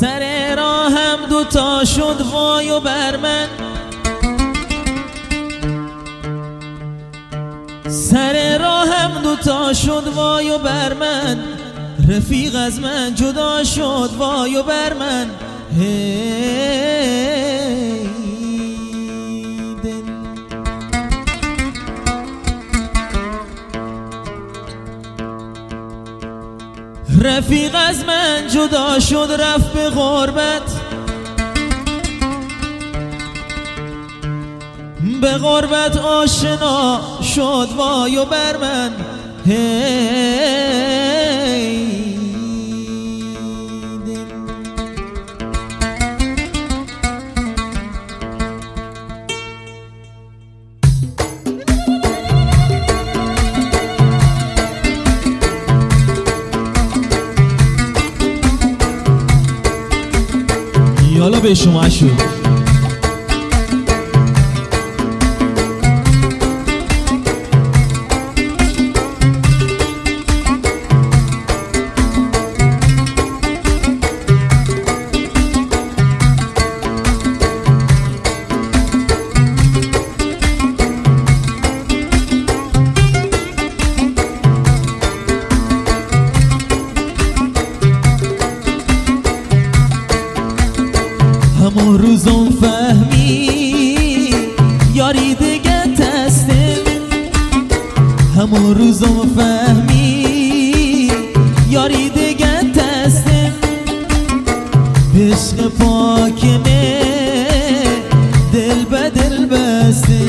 سر راهم دوتا شد وای و بر من، سر راهم دوتا شد وای و بر من، رفیق از من جدا شد وای و بر من. هی دل رفیق از من جدا شد رفت به غربت، به غربت آشنا شد وای و بر من. هی دل یالا به شما شد. همون روزم فهمی یاری دیگه تسته، همون روزم فهمی یاری دیگه تسته، عشق پاکمه دل به دل بسته،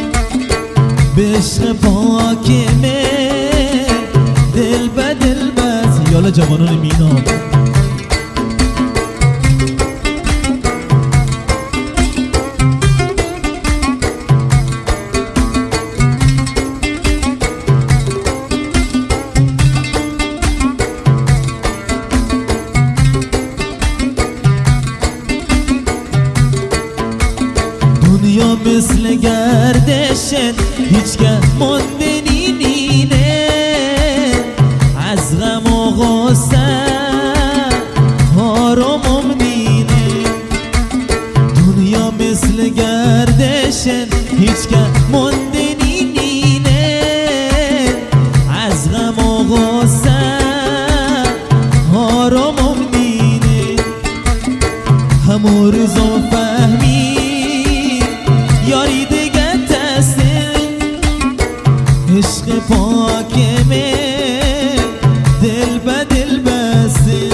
عشق پاکمه دل به دل بسته. یالا جوانان مینا دنیا مثل گردشن هیچگه مانده نینه، از غم و غصه آرامم نینه. دنیا مثل گردشن هیچگه مانده نینه، از غم و غصه آرامم نینه. همون روزم فهمی یاری دیگه تسته، عشق پاکمه دل به دل بسته.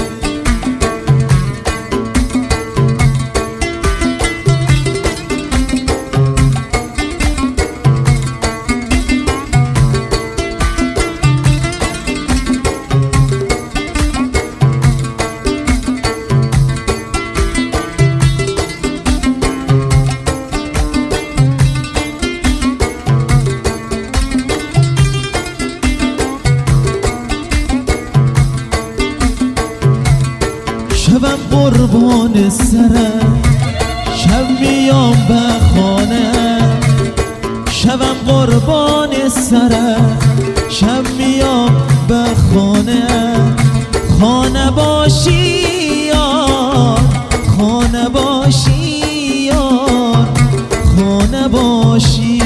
شبم قربان سرم شب میام به خانه، شبم قربان سرم شب میام به خانه. خانه باشی یار خانه باشی یار خانه باشی،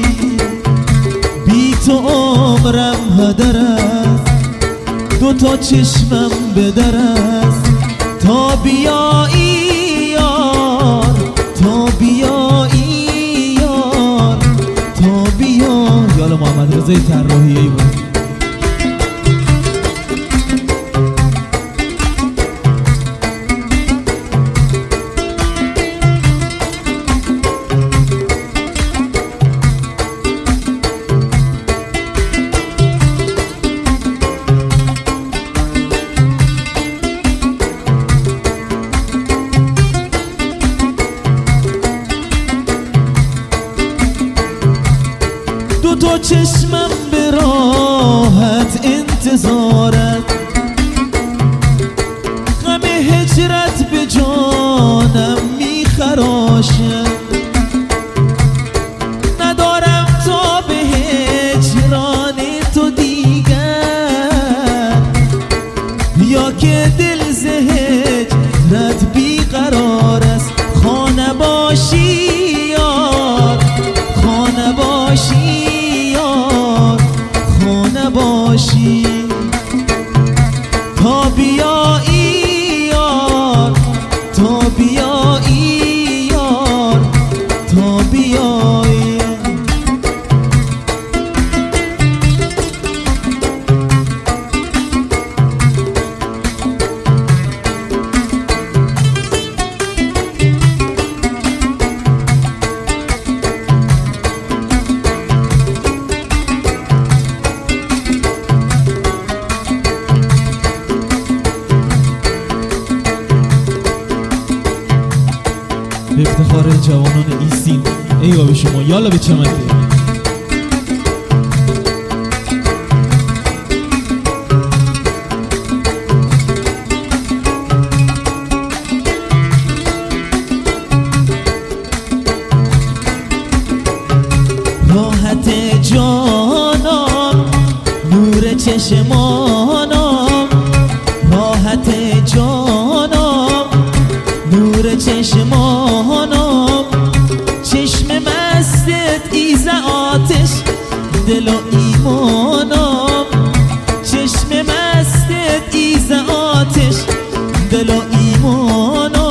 بی تو عمرم هدر است، دوتا چشمم به در است. تا بیایی یار تا بیایی یار تا بیا. یالا محمد رضای طراحی بود. تو چشمم به راحت انتظارت، غم هجرت به جانم میخراشه. ندارم تا به هجران تو دیگر، یا که دل ز هجرت افتخار جوانان ایسین. ای بابا شما یالا به چمنده. راحت جانم نور چشمانم، راحت جانم نور چشمانم، چشم مستت ایز آتش دل و ایمانم، چشم مستت ایز آتش دل و ایمانم.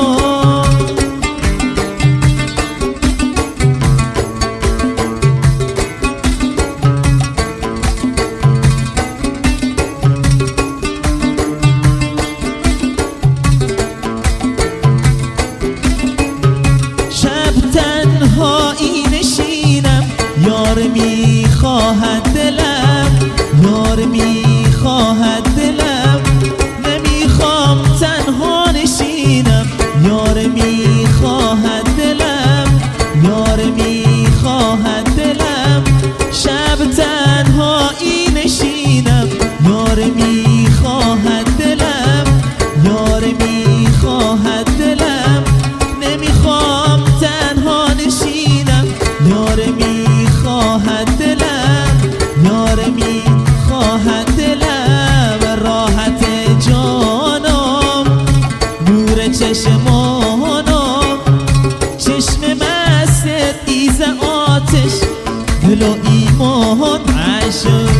یار میخواهد دلم، یار میخواهد دلم، نمیخوام تنها نشینم. یار میخواهد دلم، یار میخواهد دلم، شب تنهایی نشینم. یار میخواهد دلم، یار میخواهد دلم، نمیخوام تنها نشینم. یار میخواهد دلم، یار میخواهد دلم، راحت جانم نور چشمانم، چشم مستت ایز آتش دل و ایمان عشق.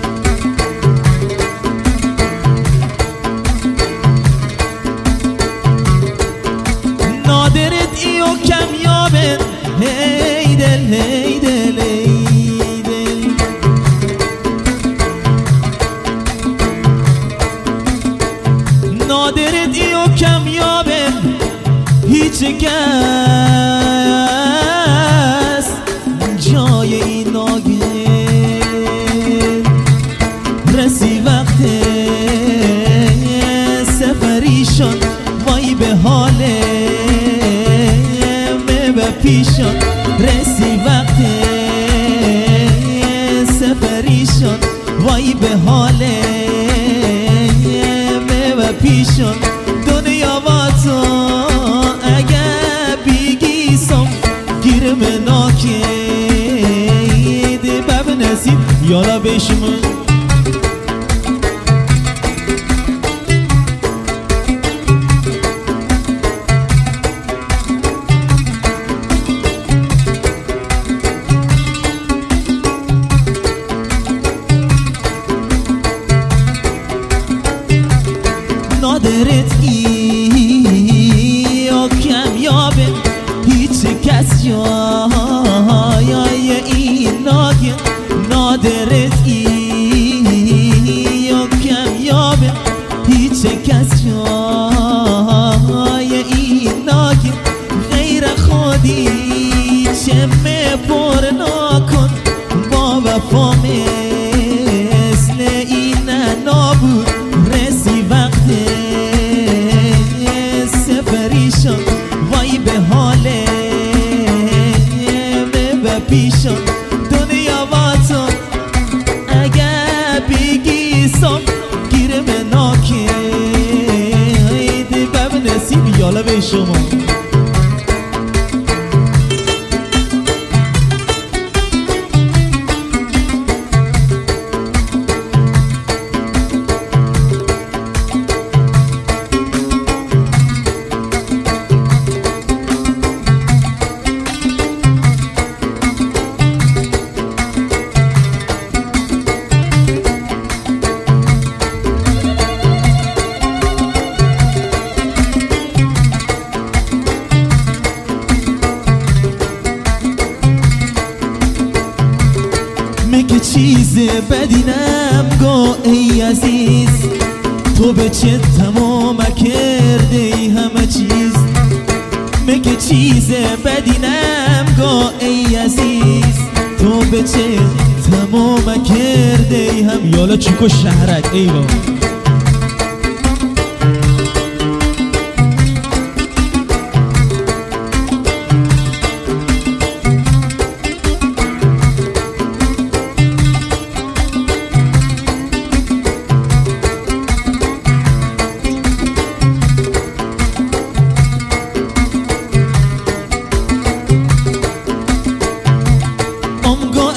نادرت ای و کمیابت هی دل هی دل ای دل. نادرت ای و کمیابت هیچ کس جای این ناگه رسی وقت سفریشان. وای به حاله به پیشان رسی وقت سفریشان. وای به حال و پیشان. دنیا با تو اگه بگیسم گیرم ناکید بب نسیم یالا بشمون. نادرت ای و کمیابه هیچ کس جای این ناگه. نادرت ای و کمیابه هیچ کس جای این ناگه. غیر خودی چه پر نکن با وفا مثل این نابود. رسی وقت سفریشان. وای به حال به پیشان. دنیا با تو اگه بگیسم گیرم ناکید بب نسیم یالا به شما. مگه چیز بدی نمگو ای عزیز، تو به چه تمام کرده ای همه چیز. مگه چیز بدی نمگو ای عزیز، تو به چه تمام کرده ای هم. یالا چیکو شهرک ای با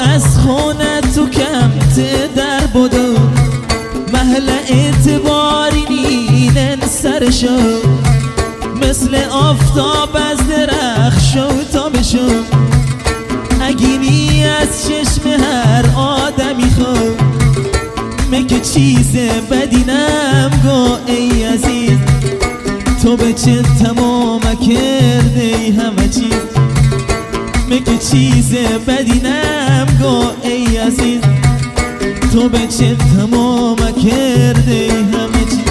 از خونه تو کمت در بودو محل اعتباری نینن سرشو مثل آفتاب از درخشو تا بشو اگینی از چشم هر آدمی خود مگه چیز بدی نمگو ای عزیز تو به چه تمام کرده همه چیز مگه چیز بدی نمگو ای عزیز تو به چه تمام کرده همه چیز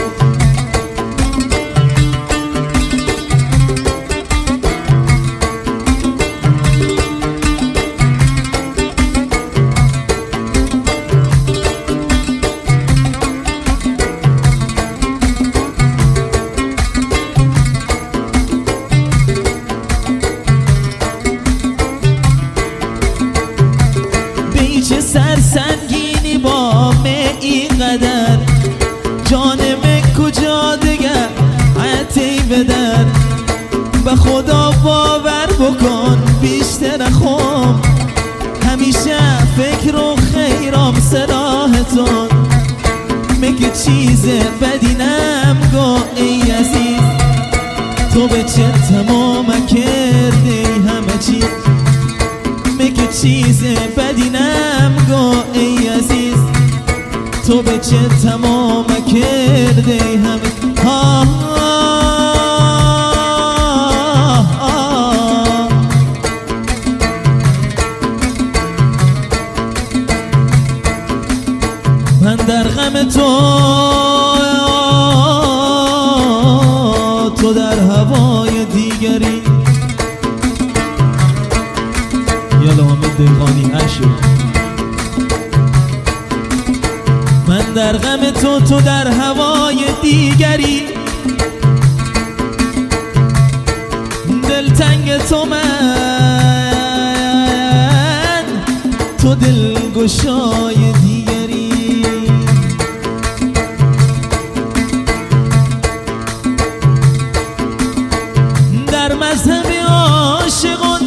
چه سرسنگینی با اینقدر جانم کجا دگر عطی بدر به خدا باور بکن بیشتر نخوام همیشه فکر و خیرام سراحتون مگه چیز بدی نمگو ای عزیز تو به چه تمام کرده همه چیز مگه چیز بدی نمگو ای عزیز تو به چه تمام کرده همه من در غم تو در هوای دیگری یالا حامد دلقانی عشق من در غم تو در هوای دیگری دلتنگ تو من تو دلگشای دیگری در مذهب عاشقان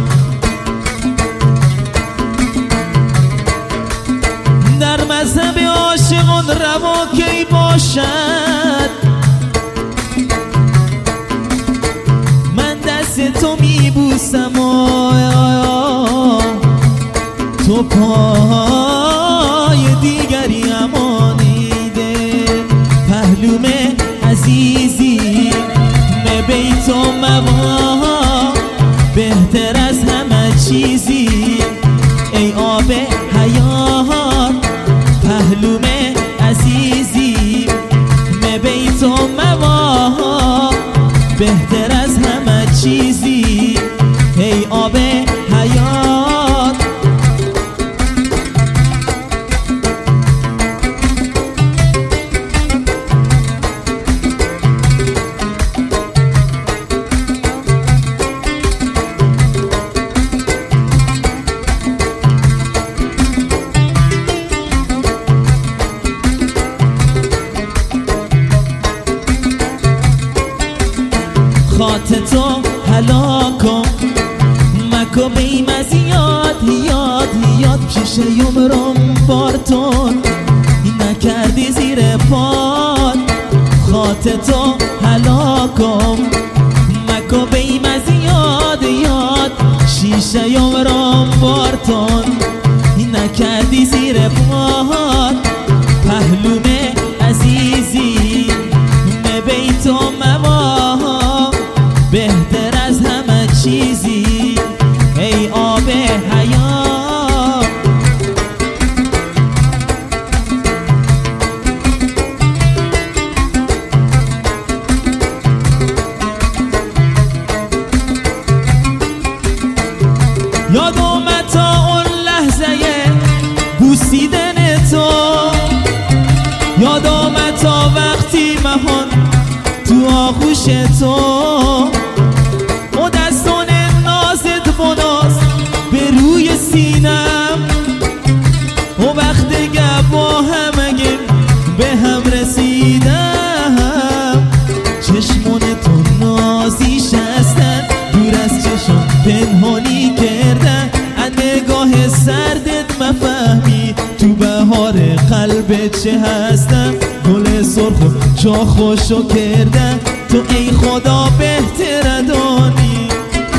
در مذهب عاشقان روا کی باشد من دست تو میبوسم تو پای دیگری امانیده پهلوم عزیزی بیت و موا بهتر از همه چیزی ای آب حیات پهلوم عزیزی بیت و موا بهتر از همه چیزی ای آب حیات خاط تو هلاکم مکو بیم از یاد پیش یمرم بارتون نکردی زیر پاد خاط تو هلاکم مکو بیم از یاد شیشه یمرم بارتون نکردی زیر پاد پهلوم عزیزی بیت و موا بهتر از همه چیزی ای آب حیات یاد اومد تا اون لحظه بوسیدن تو یاد آمد تا وقتی مهان تو آغوش تو و دستان نازت بناز به روی سینم و وقت دیگه با هم اگه به هم رسیدم چشمون تو نازیش هستن دور از چشم پنهانی کردن از نگاه سرد قلب چه هستم گل سرخ و جا خوشو کردم تو ای خدا بهتر دانی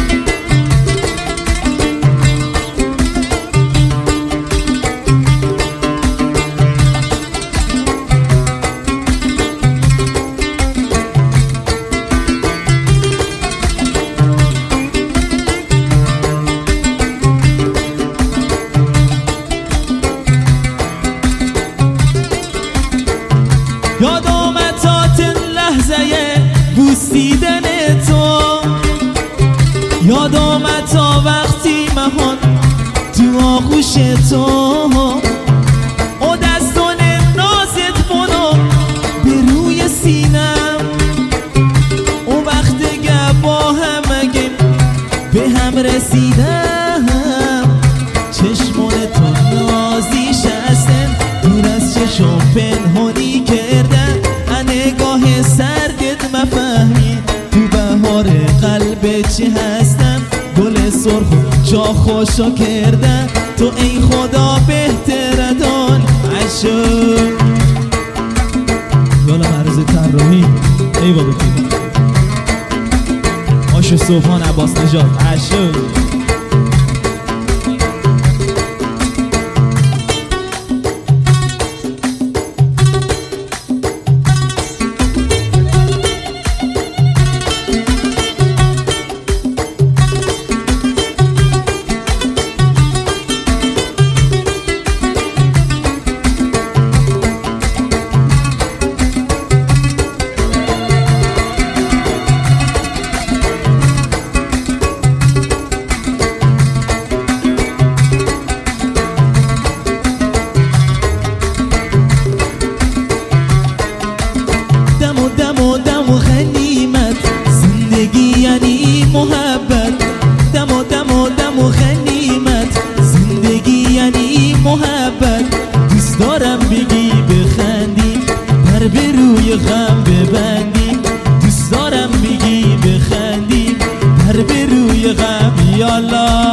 یاد آمد تا لحظه بوسیدن تو یاد آمد تا وقتی مهان تو آغوش تو او دستان نازت منو به روی سینم او وقت که با هم اگه به هم رسیدم چشمان تو نازیش هستن دور از چشم پنهانی کردن نگاه سردت مفهمید تو بهار قلب چی هستم گل سرخ جا خوشو کردن تو ای خدا بهتر دان عشق یالا مرز طراحی ای بابا آش صبحان عباس نژاد عشق دم و غنیمت زندگی یعنی محبت دم و غنیمت زندگی یعنی محبت دوست دارم بگی بخندی پر به روی غم ببندی دوست دارم بگی بخندی پر به روی غم یالا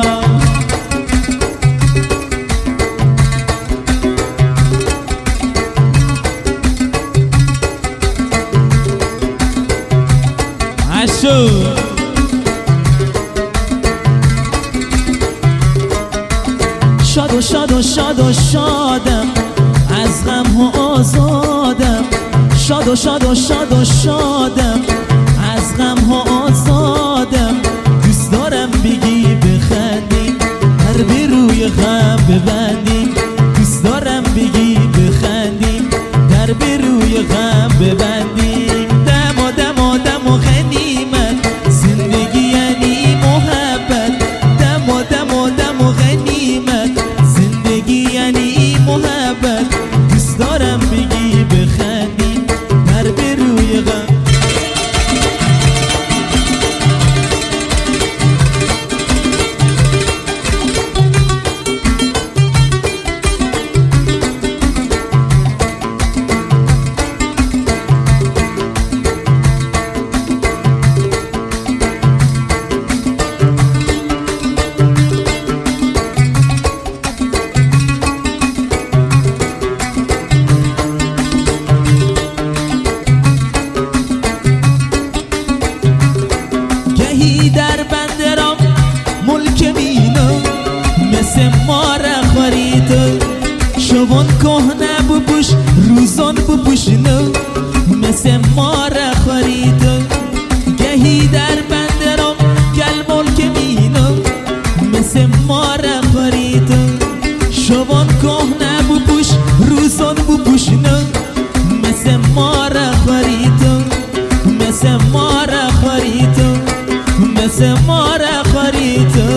شادم از غم ها آزادم شادم از غم ها آزادم دوست دارم بگی بخندی پر به روی غم ببندی دوست دارم بگی بخندی در به روی غم ببندی دم و غنیمت زندگی یعنی محبت دم و غنیمت زندگی یعنی محبت دوست دارم بگی بخندی پر به روی غم در بندرم ملک مینو مثل مار خورید شبان کهنه بپوش روزان بپوشنو مثل مار خورید گهی در بندرم گل ملک مینو مثل مار خورید شبان کهنه بپوش روزان بپوشنو مثل مار خورید مثل مار خورید مثل مار خورید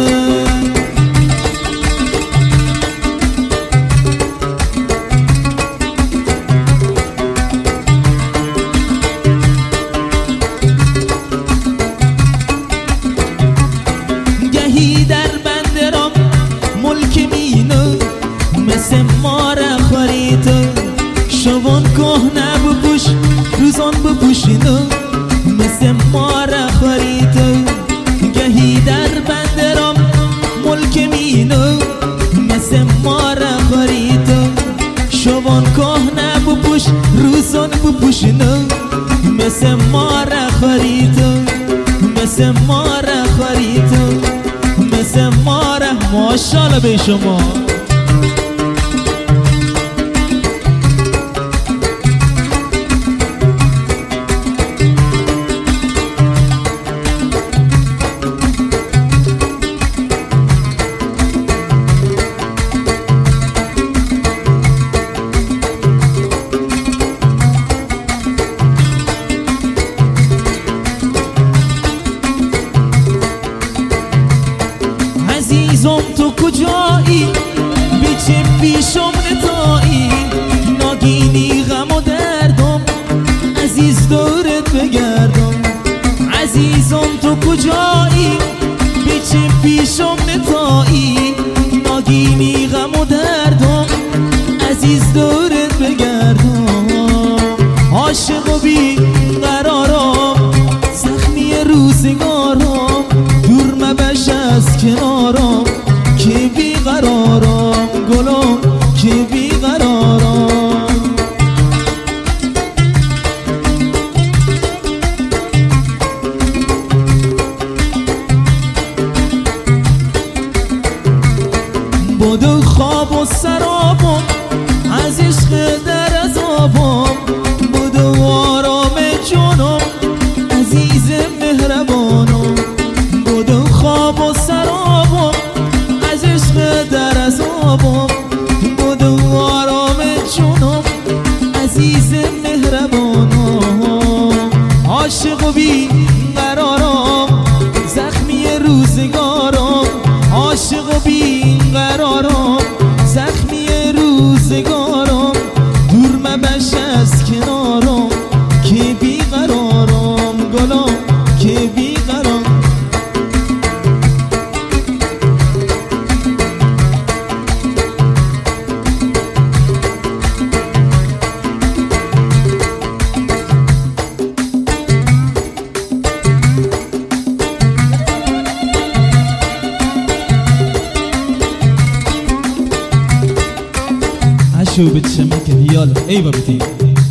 گهی در بندرم ملک مینو مثل مار خورید شوان کهنه بپوش روزان بپوشینو مثل مار خورید گهی در بندرم ملک مینو مثل مار خورید شوان کهنه بپوش روزان بپوشنم مثل مار خریدم مثل مار خریدم مثل مار ماشاءالله به شما عزیزم تو کجایی بیچه پیشم نتایی ناگینی غم و دردم عزیز دورت بگردم عزیزم تو کجایی بیچه پیشم نتایی ناگینی غم و دردم عزیز دورت بگردم عاشق و بی قرارم زخمی روزگارم دور مبش از کنارم که بی قرارم گلم که بی قرارم بدو خواب و سرابم از عشق در عذابم بدو آرام جانم عزیز مهربانم بدو خواب و سرابم از عشق در عذابم بدو آرام جانم عزیز مهربانم عاشق و بی قرارم زخمی روزگارم عاشق و بی قرارم زخمی روزگارم دور مبش از کنارم که بی قرارم گلم که بی قرارم شو بتشمك يلا ايوه بتي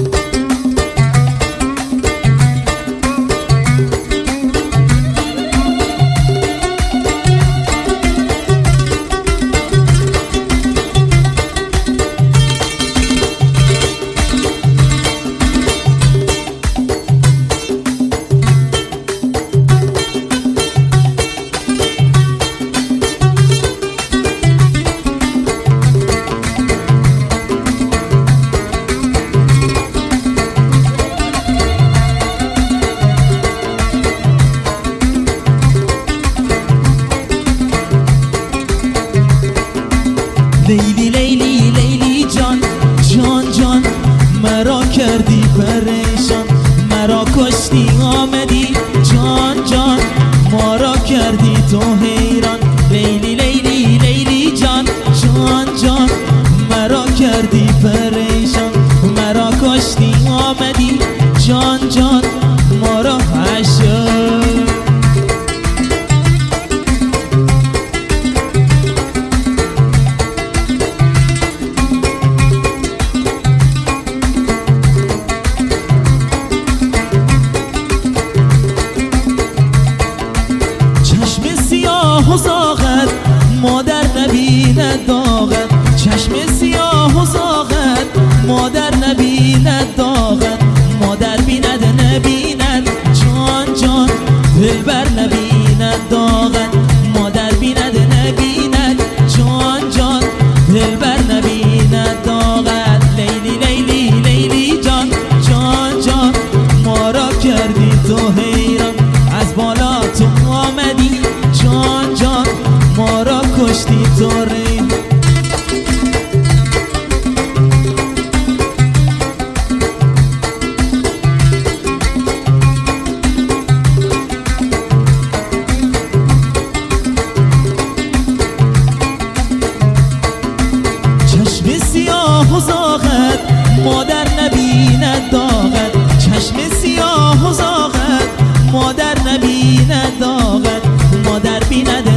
لیلی لیلی لیلی جان جان جان مرا کردی پریشان مرا کشتی آمدی جان جان ما را کردی تو حیران لیلی لیلی لیلی جان جان جان مرا کردی پریشان مرا کشتی آمدی جان جان ما را حشر و زاغت مادر نبیند داغت چشم سیاه و زاغت مادر نبیند داغت مادر بیند نبیند جان جان دلبر نبیند داغت مادر بیند نبیند جان جان دلبر نبیند داغت لیلی لیلی لیلی جان جان جان ما را کردی تو حیران از بالا تو آمدی جان جان ما را کشتی تو ریم چشم سیاه و زاغت مادر نبیند داغت چشم سیاه و زاغت مادر نبیند داغت مادر بیند